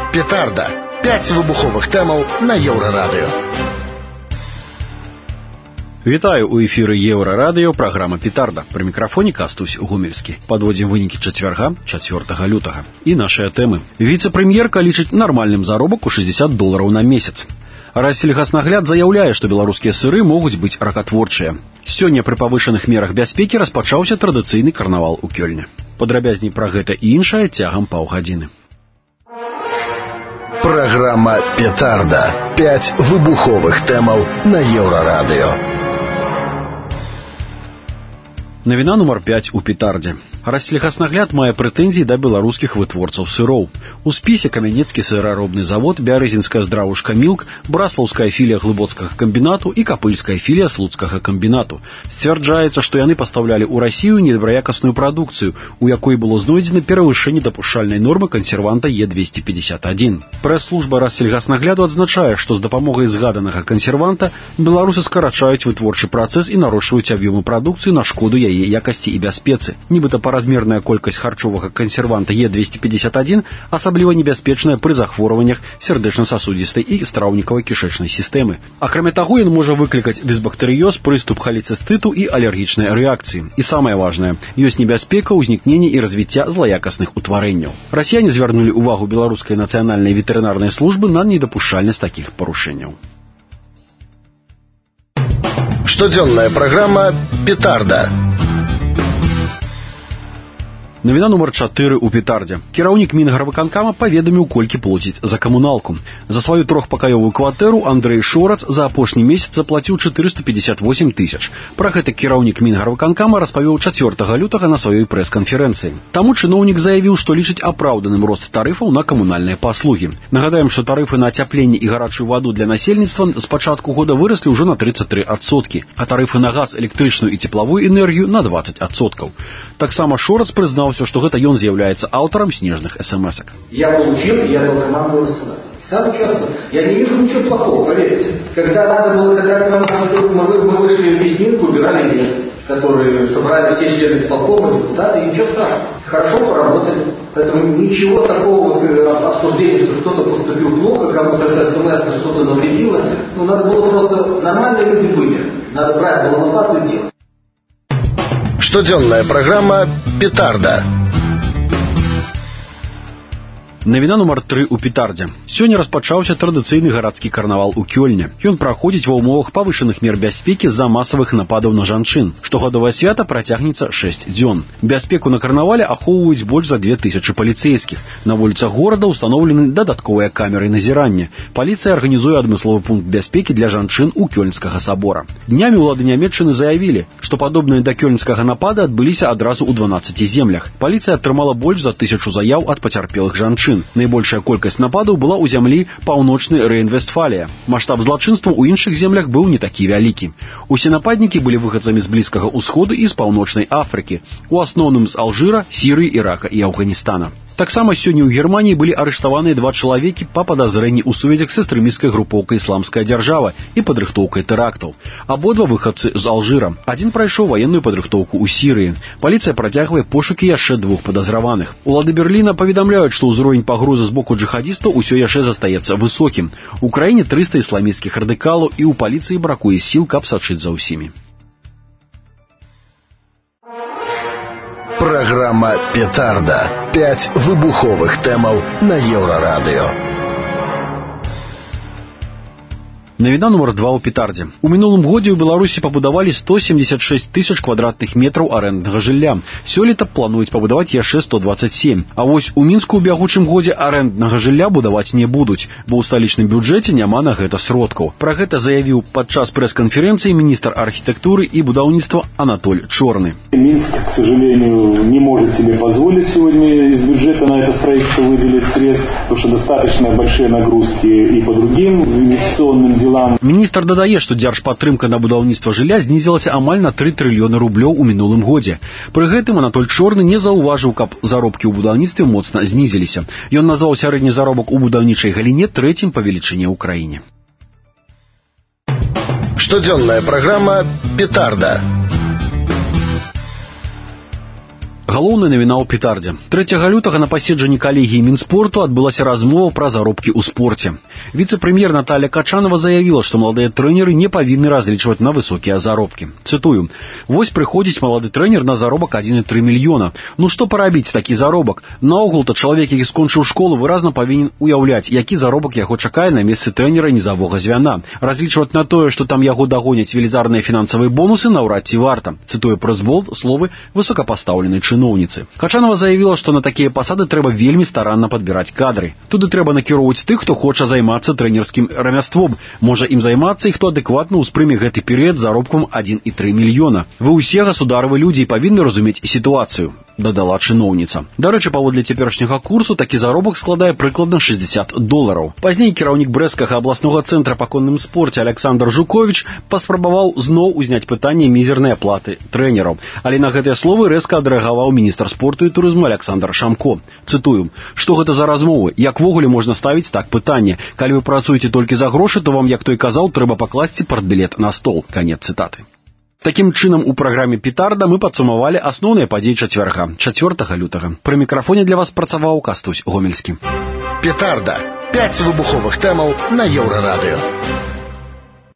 Петарда. 5 выбуховых тэмаў на Еўрарадыё. Вітаю, у эфіры Еўрарадыё, праграма «Петарда». Пры мікрафоне Кастусь Гумельскі. Падводзім вынікі чацвярга, 4 лютага. І нашыя тэмы. Віцэ-прэм'ерка лічыць нармальным заробак у $60 на месяц. Рассельгаснагляд заяўляе, што беларускія сыры могуць быць ракатворчыя. Сёння пры павышаных мерах бяспекі распачаўся традыцыйны карнавал у Кёльне. Падрабязней пра гэта і іншае цягам паўгадзіны. Праграма «Петарда». 5 выбуховых тэмаў на Еўрарадыё. Навіна нумар 5 у «Петардзе». Рассельгаснагляд мае прэтэнзіі да беларускіх вытворцаў сыроў. У спісе Камянецкі сыраробны завод, Бярэзінская здравушка «Мілк», Браслаўская філія Глыбоцкага камбінату і Капыльская філія Слуцкага камбінату. Сцвярджаецца, што яны пастаўлялі ў Расію недобраякасную прадукцыю, у якой было знойдзена перавышэнне дапушчальнай нормы кансерванта Е251. Прэс-служба рассельгаснагляду адзначае, што з дапамогай згаданага кансерванта беларусы скарачаюць вытворчы працэс і нарошчваюць аб'ёмы прадукцыі на шкоду яе якасці і бяспецы. Нібыта паразмерная колькасць харчовага кансерванта Е251 асабліва небяспечная пры захворваннях сардэчна-сасудзістай і страўнікавай кішэчнай сістэмы. Акрамя таго, ён можа выклікаць дысбактэрыёз, прыступ халецыстыту і алергічнай рэакцыі. І самае важнае, ёсць небяспека ўзнікнення і развіцця злаякасных утварэнняў. Расіяне звярнулі ўвагу беларускай нацыянальнай ветэрынарнай службы на недапушчальнасць такіх парушэнняў. Штодзённая праграма «Петарда». Навіна нумар 4 у «Петардзе». Кіраўнік Мінгарвыканкама паведаміў, колькі плоціць за камуналку. За сваю трохпакаёвую кватэру Андрэй Шорац за апошні месяц заплаціў 458 тысяч. Пра гэта кіраўнік Мінгарвыканкама распавёў 4 лютага на сваёй прэс-канферэнцыі. Таму чыноўнік заявіў, што лічыць апраўданым рост тарыфаў на камунальныя паслугі. Нагадаем, што тарыфы на ацяпленне і гарачую ваду для насельніцтва з пачатку года выраслі ўжо на 33%, а тарыфы на газ, электрычную і цеплавую энергію на 20%. Таксама Шорац прызнаўся, что это он з'является автором снежных смс-ок. Я получил, я был командой СНА. Сам участвовал. Я не вижу ничего плохого, поверьте. Когда надо было, когда мы вышли в Веснинку, убирали лес, который собрали все члены исполкома, депутаты, и ничего страшного. Хорошо поработали. Поэтому ничего такого обсуждения, что кто-то поступил плохо, кому-то СМС что-то навредило. Ну, надо было просто, нормальные люди были. Надо брать было лопату и делать. Штодзённая праграма «Петарда». Навіна нумар 3 у «Петардзе». Сёння распачаўся традыцыйны гарадскі карнавал у Кёльне. Ён праходзіць ва ўмовах павышаных мер бяспекі з-за масавых нападаў на жанчын. Штогадовае свята працягнецца 6 дзён. Бяспеку на карнавале ахоўваюць больш за 2000 паліцэйскіх. На вуліцах горада ўстаноўлены дадатковыя камеры назірання. Паліцыя арганізуе адмысловы пункт бяспекі для жанчын у Кёльнскага сабора. Днямі ўлады Нямецчыны заявілі, што падобныя да кёльнскага напада адбыліся адразу ў 12 землях. Паліцыя атрымала больш за 1000 заяў ад пацярпелых жанчын. Найбольшая колькасць нападаў была ў зямлі паўночнай Рэйн-Вестфалія. Маштаб злачынстваў у іншых землях быў не такі вялікі. Усе нападнікі былі выхадцамі з Блізкага ўсходу і з паўночнай Афрыкі, у асноўным з Алжыра, Сірыі, Ірака і Афганістана. Таксама сёння ў Германіі былі арыштаваныя 2 чалавекі па падазрэнні ў сувязях з экстрэмісцкай групоўкай «Ісламская дзяржава» і падрыхтоўкай тэрактаў. Абодва выхадцы з Алжыра. Адзін прайшоў ваенную падрыхтоўку ў Сірыі. Паліцыя працягвае пошукі яшчэ 2 падазраваных. Улады Берліна паведамляюць, што ўзровень пагрозы з боку джыхадзістаў усё яшчэ застаецца высокім. У краіне 300 ісламісцкіх радыкалаў і ў паліцыі бракуе сіл, каб сачыць за ўсімі. Праграма «Петарда». 5 выбуховых тэмаў на Еўрарадыё. Навіна нумар 2 у «Петардзе». У мінулым годзе ў Беларусі пабудавалі 176 тысяч квадратных метраў арэнднага жылля. Сёлета плануюць пабудаваць яшчэ 127. А вось у Мінску ў бягучым годзе арэнднага жылля будаваць не будуць, бо ў сталічным бюджэце няма на гэта сродкаў. Пра гэта заявіў падчас прэс-канферэнцыі міністр архітэктуры і будаўніцтва Анатоль Чорны. Минск, к сожалению, не может себе позволить сегодня из бюджета на это строительство выделить средств, потому что достаточно большие нагрузки и по другим инвестиционным делам. Міністр дадае, што дзяржпадтрымка на будаўніцтва жылля знізілася амаль на 3 трыльёны рублёў у мінулым годзе. Пры гэтым Анатоль Чорны не заўважыў, каб заробкі ў будаўніцтве моцна знізіліся. Ён назваў сярэдні заробак у будаўнічай галіне 3-м па велічыні ў краіне. Штодзённая праграма «Петарда». Галоўная навіна ў петардзе. 3 лютага на паседжанні калегіі Мінспорту адбылася размова пра заробкі ў спорце. Віцэ-прэм'ер Наталья Качанова заявіла, што маладыя трэнеры не павінны разлічваць на высокія заробкі. Цытую: «Вось прыходзіць малады трэнер на заробак 1,3 мільёна. Ну што парабіць такі заробак? Наогул-то чалавек, які скончыў школу, выразна павінен уяўляць, які заробак яго чакае на месцы трэнера нізавога звяна. Разлічваць на тое, што там яго дагоняць велізарныя фінансавыя бонусы, наўрад ці варта». Цытую прызбол словы высокапастаўленай чыноўніцы. Качанова заявіла, што на такія пасады трэба вельмі старанна падбіраць кадры. Туды трэба накіроўваць тых, хто хоча займацца трэнерскім рамяством, можа ім займацца і хто адэкватна ўспрыме гэты перыяд заробкам 1,3 мільёна. Вы ўсе гасударовы людзі і павінны разумець сітуацыю, дадала чыноўніца. Дарэчы, паводле цяперашняга курсу такі заробак складае прыкладна $60. Пазней кіраўнік брэсцкага абласнога цэнтра па конным спорце Александр Жукович паспрабаваў зноў узняць пытанне мізернай аплаты трэнераў. Але на гэтыя словы рэзка адрэагаваў міністр спорту і турызму Александр Шамко. Цытую: «Што гэта за размовы? Як вогуле можна ставіць так пытанне? Калі вы працуеце толькі за грошы, то вам, як той казаў, трэба пакласці партбілет на стол». Канец цытаты. Такім чынам, у праграме «Петарда» мы падсумавалі асноўныя падзеі чацвярга, 4 лютага. Пры мікрафоне для вас працаваў Кастусь Гомельскі. Петарда. 5 выбуховых тэмаў на Еўрарадыё.